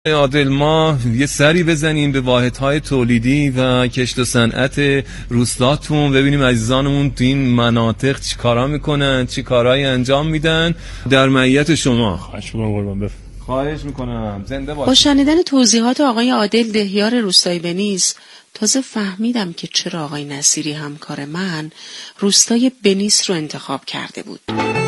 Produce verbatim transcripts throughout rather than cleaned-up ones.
عادل، ما یه سری بزنیم به واحدهای تولیدی و کشت و صنعت روستاتون، ببینیم عزیزانمون تو این مناطق چی کارا میکنن، چی کارایی انجام میدن در معیت شما. خواهش میکنم خواهش میکنم زنده باشید. با شنیدن توضیحات آقای عادل دهیار روستای بنیس تازه فهمیدم که چرا آقای نصیری همکار من روستای بنیس رو انتخاب کرده بود.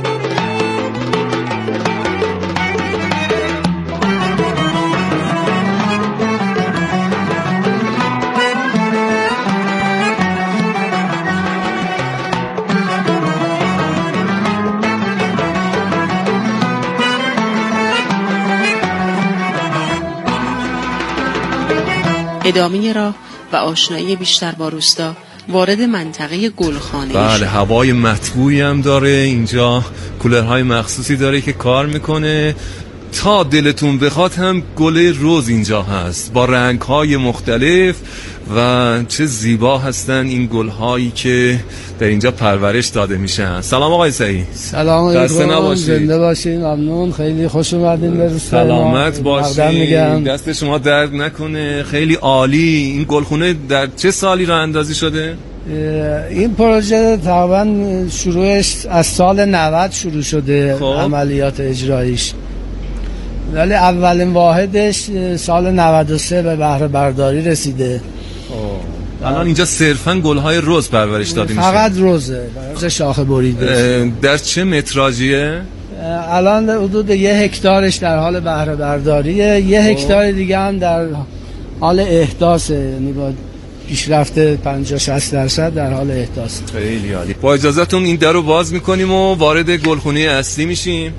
ادامه راه و آشنایی بیشتر با روستا وارد منطقه گلخانه بله شد. هوای مطبوعی هم داره اینجا، کولرهای مخصوصی داره که کار میکنه. تا دلتون بخواد هم گل رز اینجا هست با رنگهای مختلف و چه زیبا هستن این گلهایی که در اینجا پرورش داده میشن. سلام آقای سعید. سلام علیکم، زنده باشین. ممنون، خیلی خوش اومدین به روستای ما. سلامت باشین، دست شما درد نکنه. خیلی عالی. این گلخونه در چه سالی راه اندازی شده؟ این پروژه تقریبا شروعش از سال نود شروع شده. خب. عملیات اجراییش، ولی اولین واحدش سال نود و سه به بهره برداری رسیده. الان اینجا صرفاً گل‌های رز پرورش داده میشه؟ فقط رزه، رز شاخه بریده. در چه متراژیه؟ الان حدود یه هکتارش در حال بهره برداریه، یه هکتار دیگه هم در حال احداثه، یعنی با پیشرفت پنجاه شصت درصد در حال احداث. خیلی عالی. با اجازهتون این در رو باز می‌کنیم و وارد گلخونه اصلی میشیم.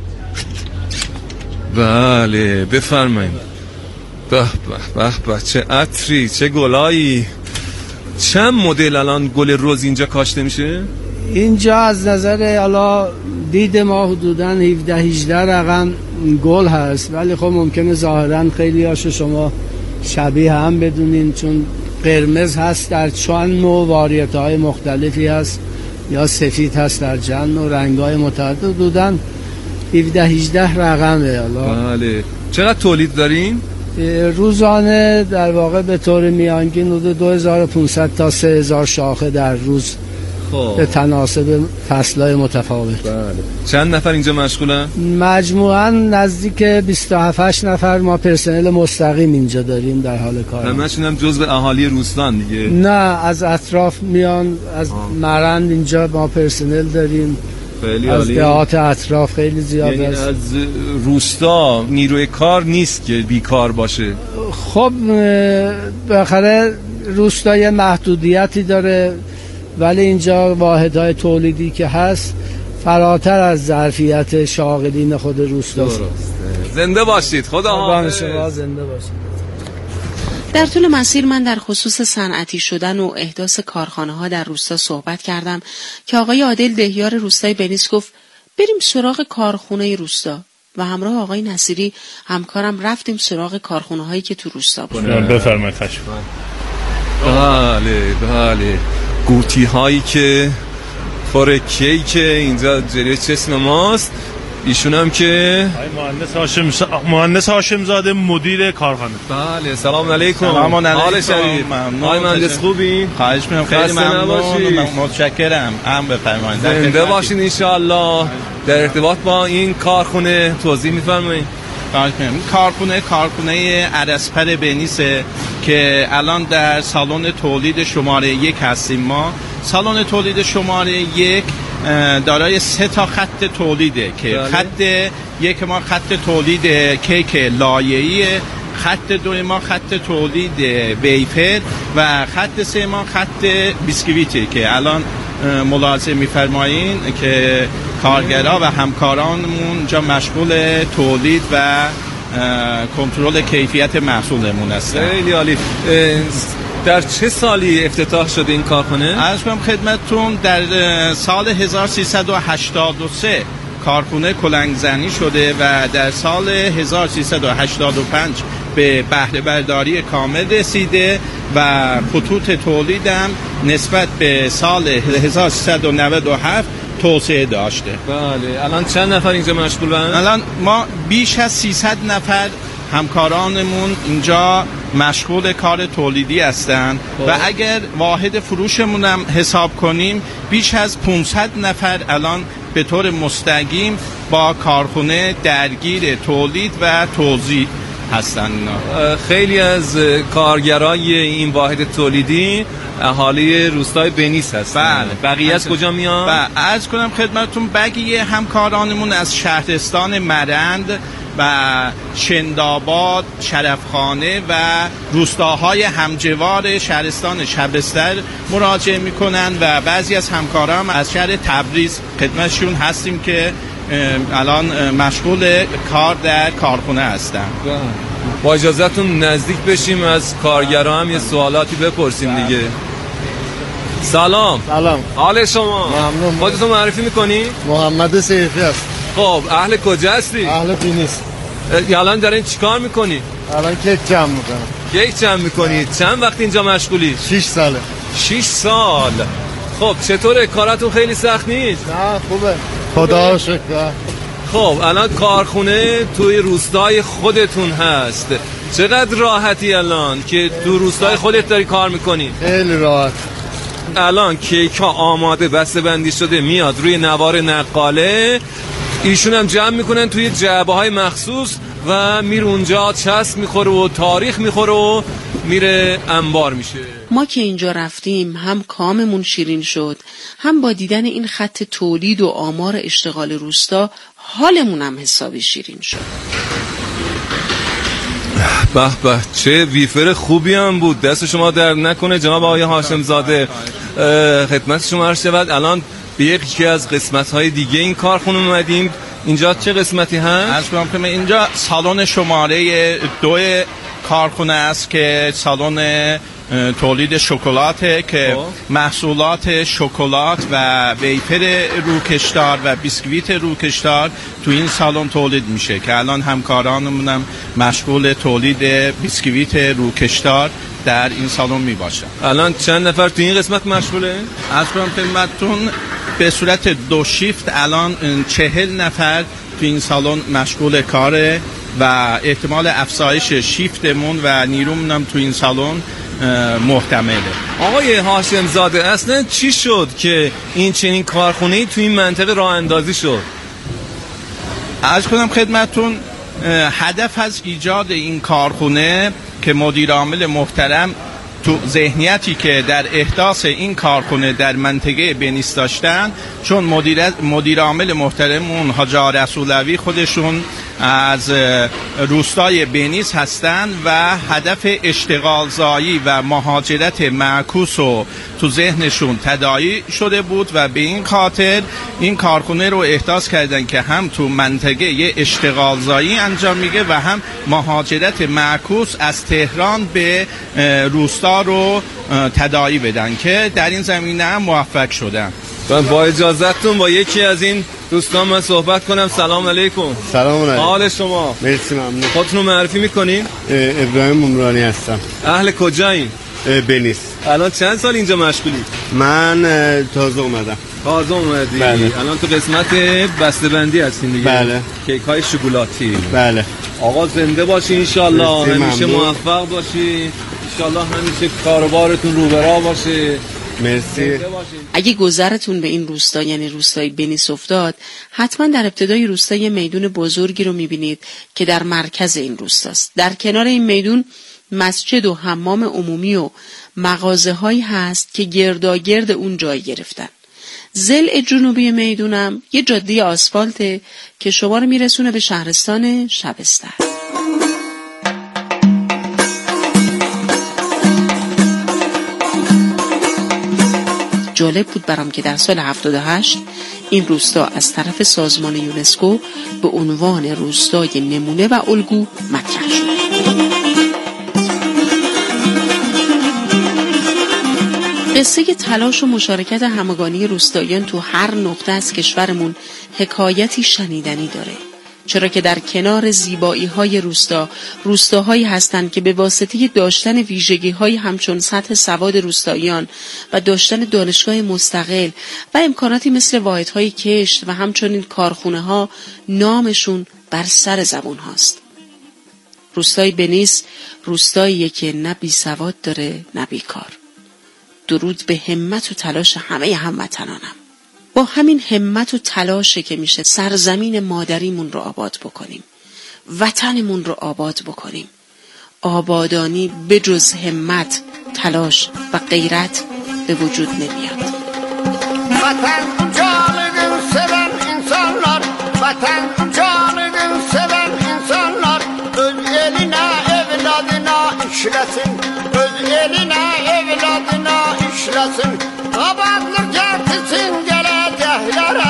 بله بفرمایید. به به به به، چه عطری، چه گلایی. چند مدل الان گل رز اینجا کاشته میشه؟ اینجا از نظر حالا دید ما حدوداً هفده هجده رقم گل هست، ولی خب ممکنه ظاهراً خیلی هاشو شما شبیه هم بدونین، چون قرمز هست در چند نوع واریته های مختلفی هست، یا سفید هست در چند نوع رنگ های متعدد. حدوداً هفده هجده رقمه. حالا بله. چقدر تولید دارین؟ روزانه در واقع به طور میانگین حدود دو هزار و پانصد تا سه هزار شاخه در روز. خب. به تناسب فصلهای متفاوت. بله. چند نفر اینجا مشغولن؟ مجموعاً نزدیک بیست و هفت نفر ما پرسنل مستقیم اینجا داریم در حال کار. همشون هم جزء اهالی روستان دیگه؟ نه، از اطراف میان، از آه. مرند اینجا ما پرسنل داریم. خیلی از عالی. دهات اطراف خیلی زیاد یعنی است. از روستا نیروی کار نیست که بیکار باشه. خب بالاخره روستا محدودیتی داره، ولی اینجا واحدهای تولیدی که هست فراتر از ظرفیت شاغلین خود روستاست. زنده باشید. خدا حافظ. شما زنده باشید. در طول مسیر من در خصوص صنعتی شدن و احداث کارخانه‌ها در روستا صحبت کردم که آقای عادل دهیار روستای بنیس گفت بریم سراغ کارخونه روستا و همراه آقای نصیری همکارم رفتیم سراغ کارخونه‌هایی که تو روستا بود. بفرمایید. خشم. بله بله، گوتی هایی که پر کیک اینجا جلوی چشم ماست. ایشون هم که مهندس هاشم س... مهندس هاشم زاده مدیر کارخانه. بله سلام علیکم. سلام علیکم. حال شریف. آقای مهندس خوبی؟ خواهش می‌کنم. خیلی ممنون، متشکرم. هم بفرمایید. زنده باشین ان شاء الله. در ارتباط با این کارخونه توضیح می‌فرمایید؟ خواهش می‌کنم. کارخونه کارخونه عدسپر بنیسه که الان در سالن تولید شماره یک هستیم. ما سالن تولید شماره یک دارای سه تا خط تولیده که بله. خط یک ما خط تولید کیک لایه‌ایه، خط دو ما خط تولید ویفر و خط سه ما خط بیسکویته که الان ملاحظه می‌فرمایین که کارگرها و همکارانمون جا مشغول تولید و کنترل کیفیت محصولمون هستن. خیلی عالی. در چه سالی افتتاح شده این کارخانه؟ عرض کنم خدمتتون در سال هزار و سیصد و هشتاد و سه کارخانه کلنگزنی شده و در سال هزار و سیصد و هشتاد و پنج به بهره برداری کامل رسیده و خطوط تولیدم نسبت به سال هزار و سیصد و نود و هفت توسعه داشته. بله. الان چند نفر اینجا مشغولن؟ الان ما بیش از سیصد نفر همکارانمون اینجا مشغول کار تولیدی هستند و اگر واحد فروشمون هم حساب کنیم بیش از پانصد نفر الان به طور مستقیم با کارخونه درگیر تولید و توزیع هستن. اینا خیلی از کارگرای این واحد تولیدی اهالی روستای بنیس هستن. بله. بقیه از کجا میان؟ و عرض کنم خدمتتون بقیه همکارانمون از شهرستان مرند و شنداباد، شرفخانه و روستاهای همجوار شهرستان شبستر مراجعه میکنن و بعضی از همکاران از شهر تبریز خدمتشون هستیم که الان مشغول کار در کارخونه هستن. با اجازهتون نزدیک بشیم از کارگران هم یه سوالاتی بپرسیم دیگه. سلام. سلام. حال شما؟ ممنون. خودتون معرفی میکنی؟ محمد سیفی است. خب اهل کجا هستی؟ اهل بینیس. الان دارین چیکار میکنی؟ الان کیک جمع میکنم. کیک جمع میکنی؟ چند وقت اینجا مشغولی؟ شش ساله. شش سال. خب چطوره کاراتون خیلی سخت نیست؟ نه خوبه. خدا شکر. خب الان کارخونه توی روستای خودتون هست. چقدر راحتی الان که تو روستای خودت داری کار میکنی؟ خیلی راحت. الان کیک ها آماده بسته بندی شده میاد روی نوار نقاله، ایشون هم جمع میکنن توی جعبه های مخصوص و میره اونجا چسب میخوره و تاریخ میخوره و میره انبار میشه. ما که اینجا رفتیم هم کاممون شیرین شد، هم با دیدن این خط تولید و آمار اشتغال روستا حالمون هم حسابی شیرین شد. به به چه ویفر خوبی هم بود. دست شما درد نکنه جناب آقای هاشم زاده. خدمت شما عرض شود الان به یکی از قسمت‌های دیگه این کارخونه اومدیم. اینجا چه قسمتی هست؟ عرض کنم که اینجا سالن شماره دو کارخونه است که سالن تولید شکلاته که محصولات شکلات و ویفر روکشدار و بیسکویت روکشدار تو این سالن تولید میشه که الان همکارانمون هم مشغول تولید بیسکویت روکشدار در این سالن میباشن. الان چند نفر تو این قسمت مشغوله؟ از کنم خدمتتون به صورت دو شیفت الان چهل نفر تو این سالن مشغول کاره و احتمال افزایش شیفتمون و نیرومون هم تو این سالن محتمله. آقای هاشم زاده اصلا چی شد که این چنین کارخونه‌ای تو این منطقه راه اندازی شد؟ عرض کنم خدمتتون هدف از ایجاد این کارخونه که مدیر عامل محترم تو ذهنیتی که در احداث این کارخونه در منطقه بنیس داشتن، چون مدیر مدیر عامل محترمون حاج رسولوی خودشون از روستای بنیس هستند و هدف اشتغال زایی و مهاجرت معکوس رو تو ذهنشون تداعی شده بود و به این خاطر این کارخونه رو احداث کردن که هم تو منطقه یه اشتغال زایی انجام میگه و هم مهاجرت معکوس از تهران به روستا رو تداعی بدن که در این زمینه هم موفق شدن. با اجازهتون با یکی از این دوستان من صحبت کنم. سلام علیکم. سلام علیکم. حال شما؟ مرسی ممنون. خودتون معرفی میکنین؟ ابراهیم عمرانی هستم. اهل کجایین؟ بنیس. الان چند سال اینجا مشغولی؟ من تازه اومدم. تازه اومدی؟ بله. الان تو قسمت بسته‌بندی هستین دیگه؟ بله. کیک های شکلاتی. بله. آقا زنده باشی انشالله، همیشه موفق باشی انشالله، همیشه کاروبارتون رو به راه باشه. مرسی. اگه گذرتون به این روستا یعنی روستای بنیس افتاد، حتما در ابتدای روستا یه میدون بزرگی رو میبینید که در مرکز این روستاست. در کنار این میدون مسجد و حمام عمومی و مغازه هایی هست که گرداگرد اون جای گرفتن. ضلع جنوبی میدونم یه جاده آسفالته که شما رو میرسونه به شهرستان شبستر. جالب بود برام که در سال هفتاد و هشت این روستا از طرف سازمان یونسکو به عنوان روستای نمونه و الگو مطرح شد. قصه تلاش و مشارکت همگانی روستاییان تو هر نقطه از کشورمون حکایتی شنیدنی داره، چرا که در کنار زیبایی های روستا، روستاهایی هستند که به واسطه داشتن ویژگی های همچون سطح سواد روستاییان و داشتن دانشگاه مستقل و امکاناتی مثل واحدهای کشت و همچنین کارخونه ها نامشون بر سر زبون هاست. روستای بنیس روستاییه که نه بی سواد داره نه بیکار. درود به همت و تلاش همه هموطنانم. با همین همت و تلاشه که میشه سرزمین مادریمون رو آباد بکنیم، وطنمون رو آباد بکنیم. آبادانی به جز همت، تلاش و غیرت به vücut nemiyor. Vatan canını seven insanlar, vatan canını seven insanlar, öz eline evladına işlesin, öz eline evladına işlesin, abadlık getirsin geleceklere,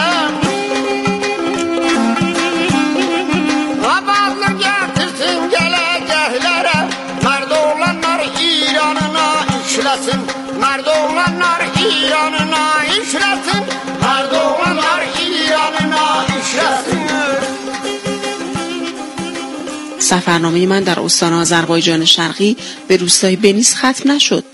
abadlık getirsin geleceklere, merd olanlar İran'ına işlesin, merd olanlar İran'ına işlesin, merd olanlar İran'ına işlesin. سفرنامه من در استان آذربایجان شرقی به روستای بنیس ختم نشد.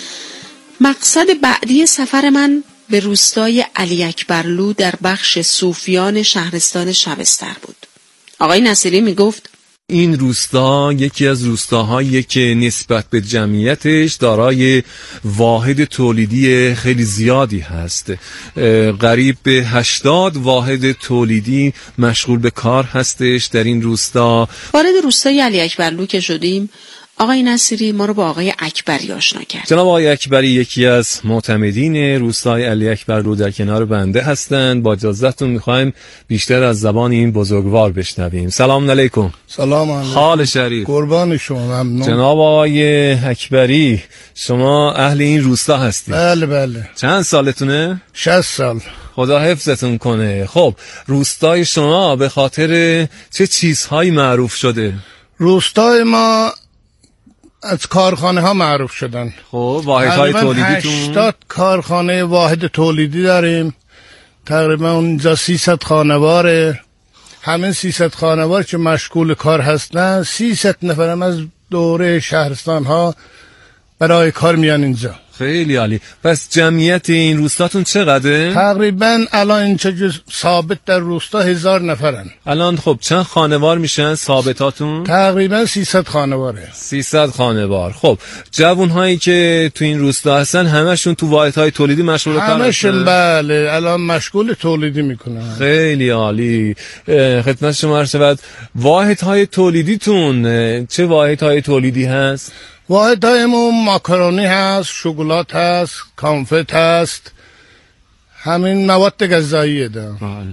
مقصد بعدی سفر من به روستای علی اکبرلو در بخش صوفیان شهرستان شبستر بود. آقای نصیری می گفت این روستا یکی از روستاهایی که نسبت به جمعیتش دارای واحد تولیدی خیلی زیادی هست. قریب به هشتاد واحد تولیدی مشغول به کار هستش در این روستا. وارد روستای علی اکبرلو که شدیم، آقای نصیری ما رو با آقای اکبری آشنا کرد. جناب آقای اکبری یکی از معتمدین روستای علی اکبرلو در کنار بنده هستند. با اجازهتون میخوایم بیشتر از زبان این بزرگوار بشنویم. سلام علیکم. سلام علیکم. حال شریف. قربان شما. ممنون. جناب آقای اکبری شما اهل این روستا هستید؟ بله بله. چند سالتونه؟ شصت سال. خدا حفظتون کنه. خب روستای شما به خاطر چه چیزهایی معروف شده؟ روستای ما از کارخانه ها معروف شدن. خب واحدهای تولیدیتون؟ هشتاد کارخانه واحد تولیدی داریم. تقریبا اونجا سیصد خانواره. همه سیصد خانوار که مشغول کار هستن، سیصد نفرم از دوره شهرستان ها برای کار میان اینجا. خیلی عالی. پس جمعیت این روستاتون چقدره؟ تقریبا الان اینجا ثابت در روستا هزار نفرن. الان خب چند خانوار میشن ثابتاتون؟ تقریبا سیصد خانواره. سیصد خانوار. خب جوانهایی که تو این روستا هستن همشون تو واحدهای تولیدی مشغول کار هستن؟ همشون بله الان مشغول تولیدی میکنن. خیلی عالی. خدمت شما عرض شود واحدهای تولیدیتون چه واحدهای تولیدی هست؟ واحدهایمون ماکارونی هست، شکلات هست، کانفت هست، همین مواد غذاییه ده.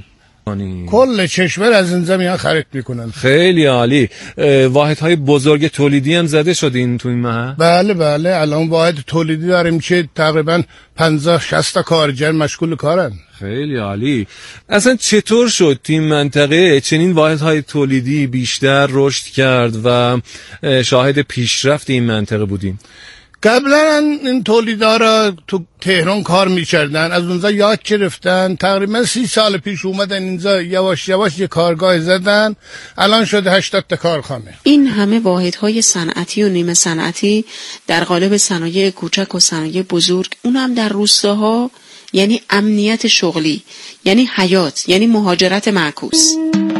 کل کشور از اینجا میان خرید میکنن. خیلی عالی. واحدهای بزرگ تولیدی هم زده شدین تو این محل؟ بله بله الان واحد تولیدی داریم که تقریبا پنجاه شصت تا کارگر مشغول کارن. خیلی عالی. اصلا چطور شد تو این منطقه چنین واحدهای تولیدی بیشتر رشد کرد و شاهد پیشرفت این منطقه بودیم؟ قبلا این تولیدارا تو تهران کار میکردن، از اونجا یاد گرفتن، تقریبا سی سال پیش اومدن اینجا یواش یواش یه کارگاه زدن، الان شده هشتاد تا کارخانه. این همه واحدهای صنعتی و نیمه صنعتی در قالب صنایع کوچک و صنایع بزرگ، اونم در روستاها، یعنی امنیت شغلی، یعنی حیات، یعنی مهاجرت معکوس.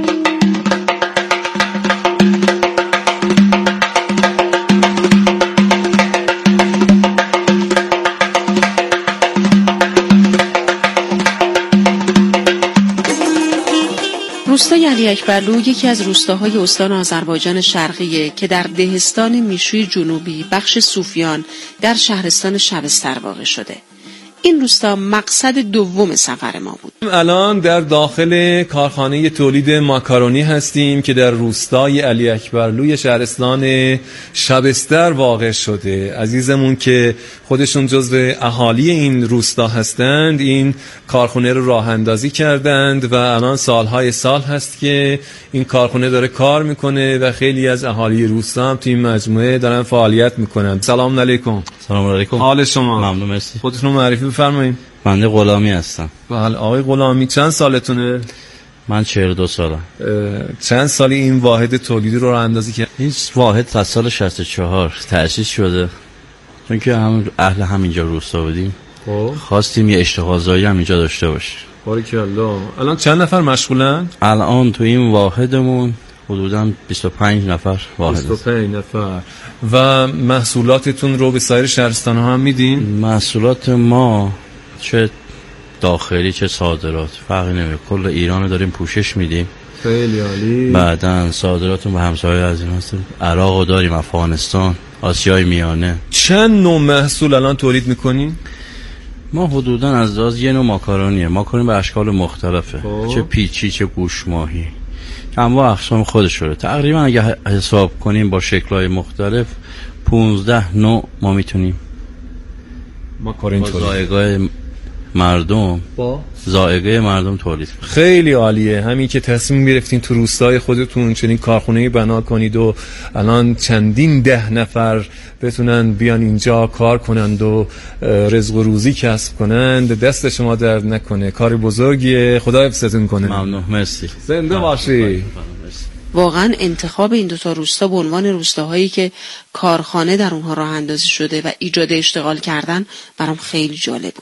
روستای علی اکبرلو یکی از روستاهای استان آذربایجان شرقیه که در دهستان میشوی جنوبی بخش صوفیان در شهرستان شبستر واقع شده. این روستا مقصد دوم سفر ما بود. الان در داخل کارخانه تولید ماکارونی هستیم که در روستای علی اکبرلوی شهرستان شبستر واقع شده. عزیزمون که خودشون جزو اهالی این روستا هستند این کارخانه رو راه اندازی کردند و الان سالهای سال هست که این کارخانه داره کار میکنه و خیلی از اهالی روستا هم تو این مجموعه دارن فعالیت میکنن. سلام علیکم. سلام علیکم. حال شما؟ ممنون مرسی. خودتون معرفی بفرمایید. بنده غلامی هستم. بله آقای غلامی چند سالتونه؟ من چهل و دو سالم. چند سالی این واحد تولیدی رو راه اندازی کرد؟ این واحد از سال شصت و چهار تأسیس شده، چون که هم اهل همینجا روستا بودیم خب خواستیم یه اشتغالزایی هم اینجا داشته باشیم. باریکالله. الان چند نفر مشغولن؟ الان تو این واحدمون حدوداً بیست و پنج نفر واحد. بیست و پنج نفر. و محصولاتتون رو به سایر شهرستان ها هم میدین؟ محصولات ما چه داخلی چه صادرات فرقی نمیکنه، کل ایران رو داریم پوشش میدیم. خیلی عالی. بعداً صادراتون به همسایه عزیز هستیم، عراق رو داریم، افغانستان، آسیای میانه. چند نوع محصول الان تولید میکنین؟ ما حدوداً از لحاظ یه نوع ماکارونیه، ماکارونی به اشکال مختلفه، خوب. چه پیچی چه گوش ماهی، انواع اقسام خودش رو تقریبا اگه حساب کنیم با شکل‌های مختلف پونزده نوع ما میتونیم ماکارون با ذائقه مردم با ذائقه مردم تولید. خیلی عالیه. همین که تصمیم گرفتین تو روستای خودتون چنین کارخونه بنا کنید و الان چندین ده نفر بتونن بیان اینجا کار کنند و رزق و روزی کسب کنند، دست شما درد نکنه، کار بزرگیه، خدا حفظتون کنه. ممنون، مرسی، زنده باشی. واقعا انتخاب این دوتا روستا به عنوان روستاهایی که کارخانه در اونها راه اندازی شده و ایجاد اشتغال کردن برام خیلی جالب بود.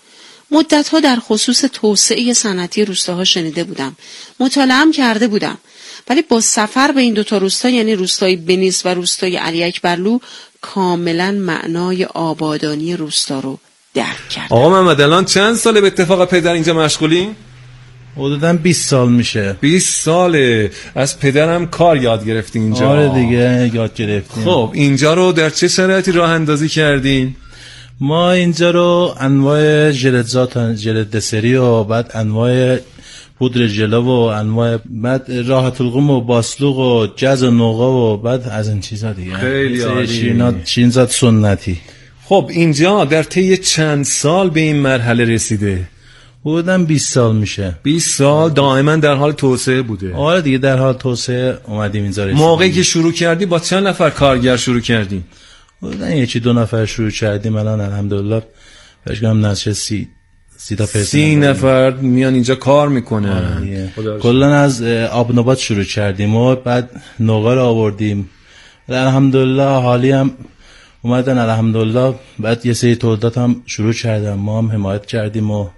مدتها در خصوص توسعه صنعتی روستاها شنیده بودم، مطالعه کرده بودم، ولی با سفر به این دوتا روستا، یعنی روستای بنیس و روستای علی اکبرلو، کاملا معنای آبادانی روستا رو درک کردم. آقا محمد الان چند ساله به اتفاق پدر اینجا مشغولین؟ حدوداً بیست سال میشه. بیست ساله. از پدرم کار یاد گرفتین اینجا؟ آره دیگه یاد گرفتیم. خب اینجا رو در چه شرایطی راه اندازی کردین؟ ما اینجا رو انواع ژلتزات، ژلت دسری و بعد انواع پودر ژله و انواع بعد راحت القم و باسلوق و جز و نوغه و بعد از این چیزا دیگه. خیلی عالی. شیرینات شیرینزات سنتی. خب اینجا در طی چند سال به این مرحله رسیده؟ حدوداً بیست سال میشه. بیست سال دائما در حال توسعه بوده؟ آره دیگه در حال توسعه اومدیم اینجا رسیدیم. موقعی که شروع کردی با چند نفر کارگر شروع کردی؟ حدوداً یکی دو نفر شروع کردیم، الان الحمدلله بهشگم نزدیک سی سی تا پرسنل سی نفر میان اینجا کار میکنن. کلا از آبنبات شروع کردیم و بعد نوغه رو آوردیم، الحمدلله حالی هم اومدن الحمدلله. بعد یه سری تولیدات هم شروع کردن، ما هم حمایت کردیم و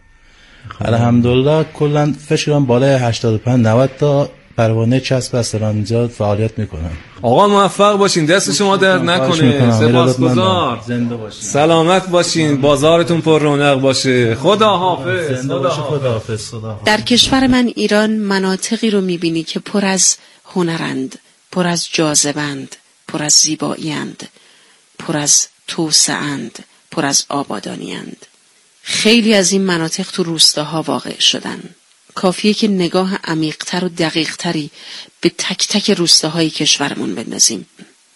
الحمدلله کلا فکر کنم بالای هشتاد و پنج نود تا پروانه چسب هستن اینجا فعالیت میکنن. آقا موفق باشین، دست شما درد نکنه. سپاسگزار. زنده باشین، سلامت باشین، بازارتون پر رونق باشه. خدا حافظ. زنده باشه. خدا حافظ. خدا. در کشور من ایران مناطقی رو میبینی که پر از هنرند، پر از جاذبند، پر از زیبایی‌اند، پر از توسعه‌اند، پر از آبادانی‌اند. خیلی از این مناطق تو روستاها واقع شدن. کافیه که نگاه عمیق‌تر و دقیق‌تری به تک تک روستاهای کشورمون بندازیم.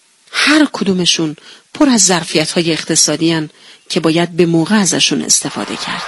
هر کدومشون پر از ظرفیت‌های اقتصادی هن که باید به موقع ازشون استفاده کرد.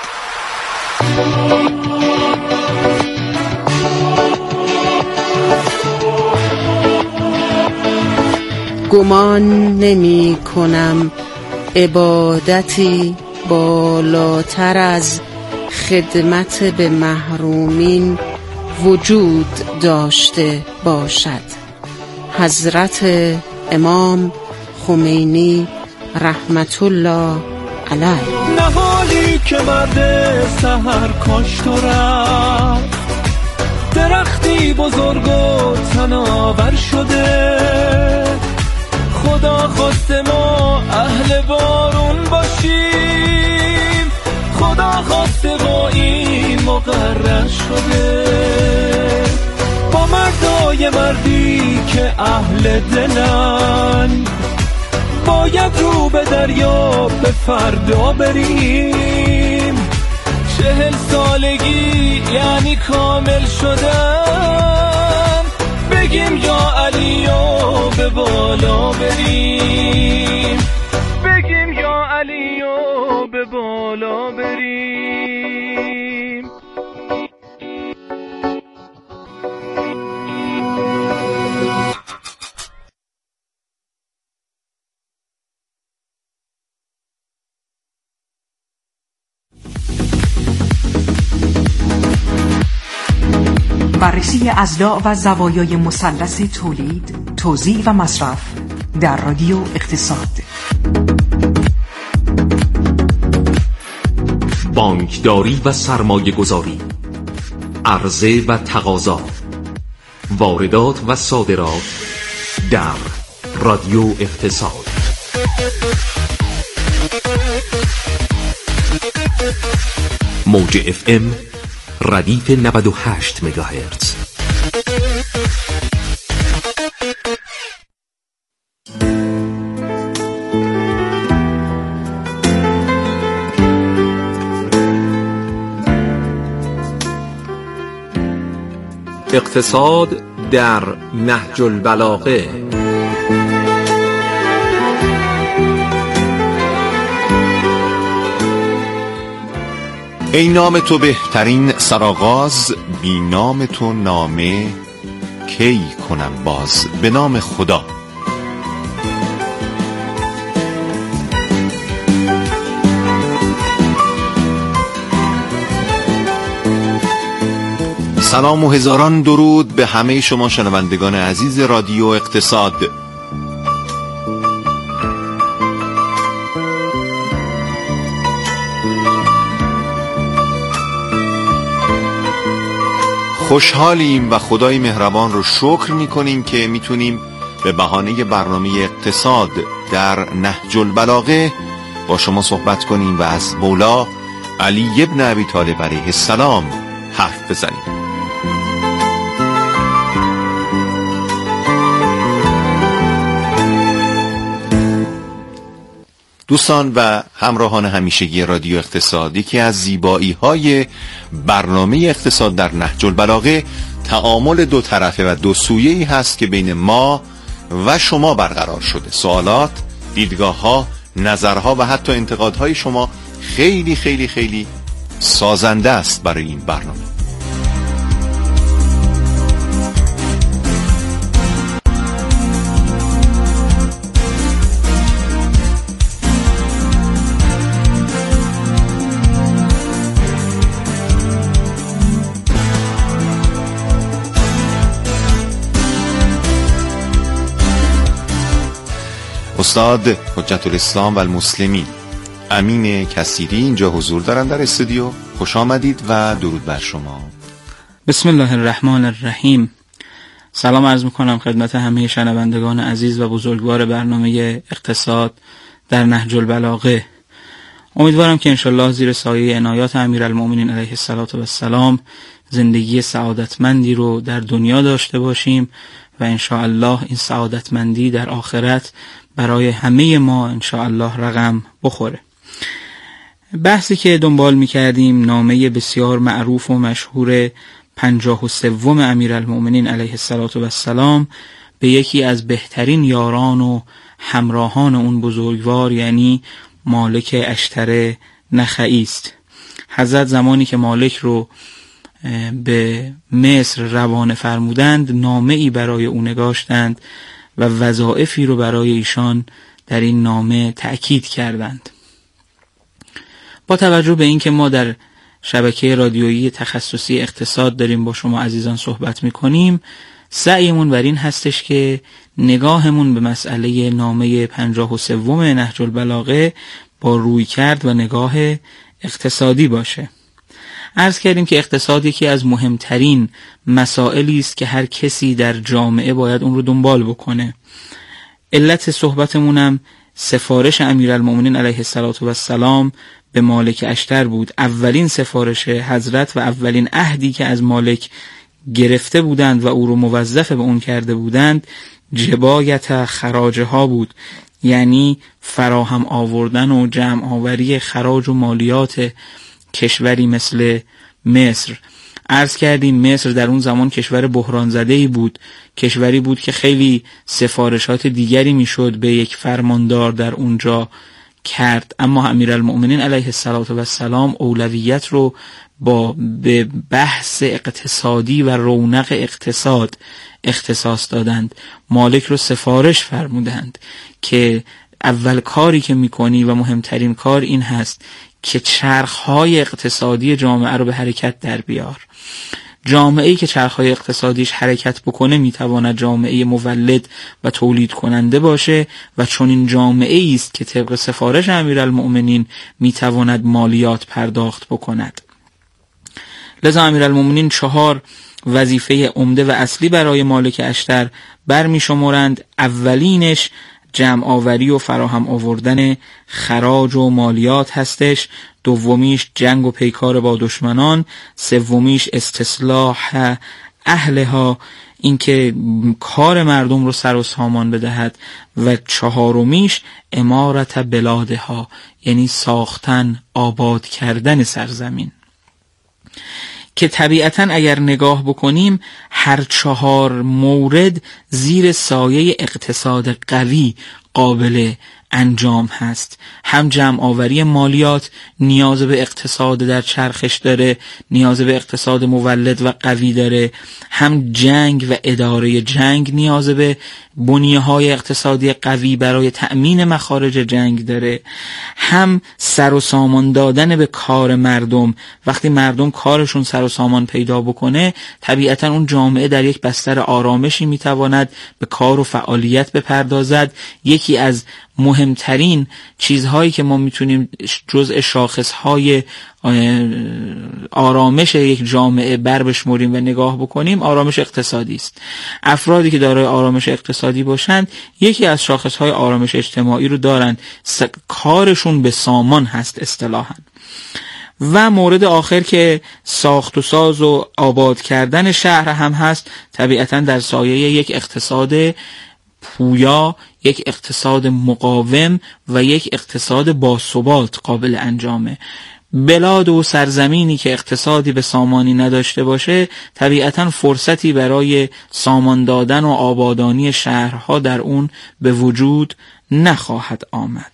گمان نمی کنم عبادتی بالاتر از خدمت به محرومین وجود داشته باشد. حضرت امام خمینی رحمت الله علیه. نهالی که مرد سحر کاشت و رفت، درختی بزرگ و تناور شده، خدا خواسته ما اهل بارون باشیم، خدا خواسته با این مقرر شده. با مردای مردی که اهل دلن، باید رو به دریا به فردا بریم. چهل سالگی یعنی کامل شدن، بگیم یا علی و به بالا بریم، بگیم یا علی و به بالا بریم. بررسی اضلاع و زوایای مثلث تولید، توزیع و مصرف در رادیو اقتصاد. بانکداری و سرمایه گذاری، عرضه و تقاضا، واردات و صادرات در رادیو اقتصاد. موج اف ام ردیف نود و هشت مگاهرتز. اقتصاد در نهج البلاغه. ای نام تو بهترین سرآغاز، بی نام تو نامه کی کنم باز. به نام خدا. سلام و هزاران درود به همه شما شنوندگان عزیز رادیو اقتصاد. خوشحالیم و خدای مهربان رو شکر میکنیم که میتونیم به بهانه برنامه اقتصاد در نهج البلاغه با شما صحبت کنیم و از مولا علی ابن ابی طالب علیه السلام حرف بزنیم. دوستان و همراهان همیشگی رادیو اقتصاد، یکی از زیبایی های برنامه اقتصاد در نهج البلاغه تعامل دو طرفه و دو سویه‌ای هست که بین ما و شما برقرار شده. سوالات، دیدگاه ها، نظرها و حتی انتقادهای شما خیلی خیلی خیلی سازنده است برای این برنامه. استاد حجت الاسلام و المسلمین امین کثیری اینجا حضور دارن در استودیو. خوش آمدید و درود بر شما. بسم الله الرحمن الرحیم. سلام عرض میکنم خدمت همه شنوندگان عزیز و بزرگوار برنامه اقتصاد در نهج البلاغه. امیدوارم که انشالله زیر سایه عنایات امیرالمؤمنین علیه السلام زندگی سعادتمندی رو در دنیا داشته باشیم و انشاءالله این سعادتمندی در آخرت برای همه ما انشاءالله رقم بخوره. بحثی که دنبال می‌کردیم نامه بسیار معروف و مشهور پنجاه و سوم امیرالمؤمنین علیه السلام به یکی از بهترین یاران و همراهان اون بزرگوار، یعنی مالک اشتر نخعی است. حضرت زمانی که مالک رو به مصر روانه فرمودند، نامه ای برای او نگاشتند و وظایفی رو برای ایشان در این نامه تأکید کردند. با توجه به اینکه ما در شبکه رادیویی تخصصی اقتصاد داریم با شما عزیزان صحبت میکنیم، سعیمون بر این هستش که نگاهمون به مسئله نامه پنجاه و سوم نهج البلاغه با رویکرد و نگاه اقتصادی باشه. عرض کردیم که اقتصاد یکی از مهمترین مسائلی است که هر کسی در جامعه باید اون رو دنبال بکنه. علت صحبتمونم سفارش امیرالمؤمنین علیه السلام به مالک اشتر بود. اولین سفارش حضرت و اولین عهدی که از مالک گرفته بودند و او رو موظف به اون کرده بودند جبایت خراجه ها بود، یعنی فراهم آوردن و جمع آوری خراج و مالیات کشوری مثل مصر. عرض کردیم مصر در اون زمان کشور بحران زده‌ای بود، کشوری بود که خیلی سفارشات دیگری میشد به یک فرماندار در اونجا کرد، اما امیرالمؤمنین علیه السلام اولویت رو با به بحث اقتصادی و رونق اقتصاد اختصاص دادند. مالک رو سفارش فرمودند که اول کاری که میکنی و مهمترین کار این هست که چرخهای اقتصادی جامعه رو به حرکت در بیار. جامعه‌ای که چرخهای اقتصادیش حرکت بکنه میتواند جامعه مولد و تولید کننده باشه و چون این جامعه‌ای است که طبق سفارش امیرالمؤمنین میتواند مالیات پرداخت بکند. لذا امیرالمومنین چهار وظیفه عمده و اصلی برای مالک اشتر برمی شمارند. اولینش جمع آوری و فراهم آوردن خراج و مالیات هستش، دومیش جنگ و پیکار با دشمنان، سومیش استصلاح اهلها، اینکه کار مردم رو سر و سامان بدهد، و چهارمیش امارت بلادها، یعنی ساختن، آباد کردن سرزمین، که طبیعتاً اگر نگاه بکنیم هر چهار مورد زیر سایه اقتصاد قوی قابل انجام هست. هم جمع آوری مالیات نیاز به اقتصاد در چرخش داره، نیاز به اقتصاد مولد و قوی داره، هم جنگ و اداره جنگ نیاز به بنیه‌های اقتصادی قوی برای تأمین مخارج جنگ داره، هم سر و سامان دادن به کار مردم. وقتی مردم کارشون سر و سامان پیدا بکنه طبیعتا اون جامعه در یک بستر آرامشی میتواند به کار و فعالیت بپردازد. یکی از مهمترین چیزهایی که ما میتونیم جزء شاخصهای آرامش یک جامعه بر بشمریم و نگاه بکنیم آرامش اقتصادی است. افرادی که دارای آرامش اقتصادی باشند یکی از شاخصهای آرامش اجتماعی رو دارند، کارشون به سامان هست اصطلاحاً. و مورد آخر که ساخت و ساز و آباد کردن شهر هم هست، طبیعتاً در سایه یک اقتصاد پویا، یک اقتصاد مقاوم و یک اقتصاد باثبات قابل انجامه. بلاد و سرزمینی که اقتصادی به سامانی نداشته باشه طبیعتاً فرصتی برای سامان دادن و آبادانی شهرها در اون به وجود نخواهد آمد.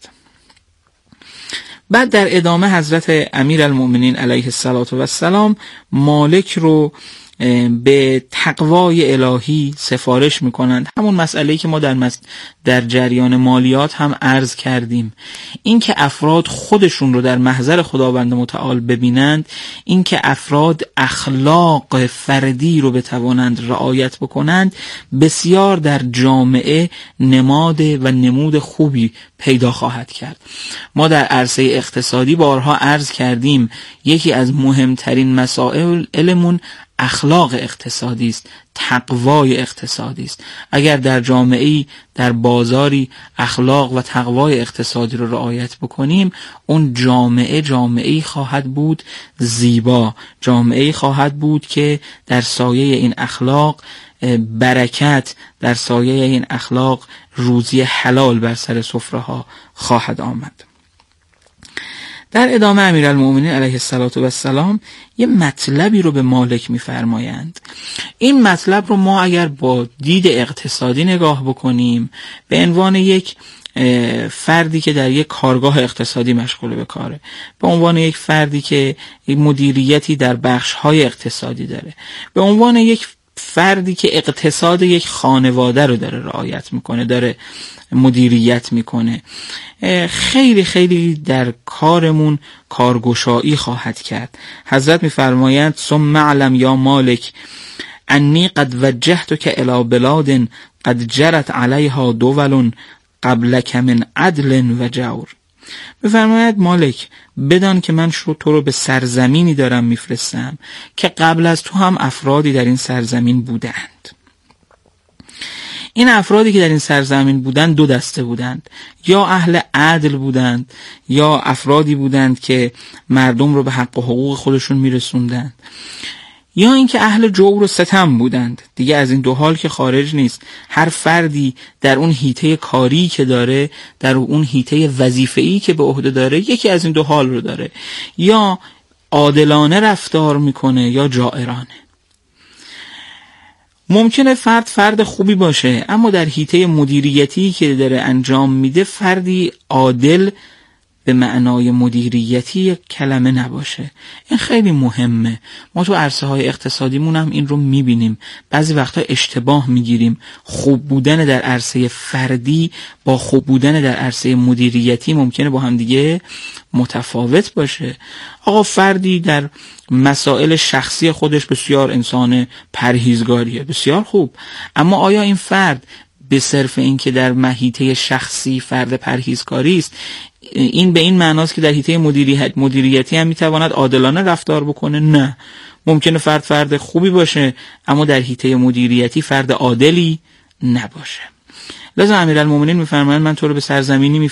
بعد در ادامه حضرت امیرالمؤمنین علیه السلام مالک رو به تقوای الهی سفارش میکنند. همون مسئله‌ای که ما در مس... در جریان مالیات هم عرض کردیم، این که افراد خودشون رو در محضر خداوند متعال ببینند، این که افراد اخلاق فردی رو بتوانند رعایت بکنند، بسیار در جامعه نماد و نمود خوبی پیدا خواهد کرد. ما در عرصه اقتصادی بارها عرض کردیم یکی از مهمترین مسائل علمون اخلاق اقتصادی است، تقوای اقتصادی است. اگر در جامعه‌ای، در بازاری اخلاق و تقوای اقتصادی رو رعایت بکنیم، اون جامعه جامعه‌ای خواهد بود زیبا، جامعه‌ای خواهد بود که در سایه این اخلاق برکت، در سایه این اخلاق روزی حلال بر سر سفره ها خواهد آمد. در ادامه امیرالمؤمنین علیه السلام یه مطلبی رو به مالک می‌فرمایند. این مطلب رو ما اگر با دید اقتصادی نگاه بکنیم به عنوان یک فردی که در یک کارگاه اقتصادی مشغول به کاره، به عنوان یک فردی که مدیریتی در بخش‌های اقتصادی داره، به عنوان یک فردی که اقتصاد یک خانواده رو داره رعایت میکنه، داره مدیریت میکنه، خیلی خیلی در کارمون کارگشایی خواهد کرد. حضرت میفرمایند ثم اعلم یا مالک انی قد وجهتک الی بلاد قد جرت علیها دول قبلک من عدل و جور. میفرماید مالک بدان که من شو تو رو به سرزمینی دارم میفرستم که قبل از تو هم افرادی در این سرزمین بودند. این افرادی که در این سرزمین بودند دو دسته بودند، یا اهل عدل بودند یا افرادی بودند که مردم رو به حق و حقوق خودشون میرسوندند، یا اینکه اهل جور و ستم بودند. دیگه از این دو حال که خارج نیست. هر فردی در اون حیطه کاری که داره، در اون حیطه وظیفه‌ای که به عهده داره، یکی از این دو حال رو داره، یا عادلانه رفتار میکنه یا جائرانه. ممکنه فرد فرد خوبی باشه اما در حیطه مدیریتی که داره انجام میده فردی عادل به معنای مدیریتی کلمه نباشه. این خیلی مهمه. ما تو عرصه های اقتصادیمون هم این رو میبینیم. بعضی وقتا اشتباه میگیریم. خوب بودن در عرصه فردی با خوب بودن در عرصه مدیریتی ممکنه با هم دیگه متفاوت باشه. آقا فردی در مسائل شخصی خودش بسیار انسان پرهیزگاریه، بسیار خوب، اما آیا این فرد به صرف این که در محیطه شخصی فرد پرهیزکاری است، این به این معناست که در حیطه مدیریت مدیریتی هم میتواند عادلانه رفتار بکنه؟ نه. ممکنه فرد فرد خوبی باشه اما در حیطه مدیریتی فرد عادلی نباشه. لذا امیرالمومنین میفرمایند من تو رو به سرزمینی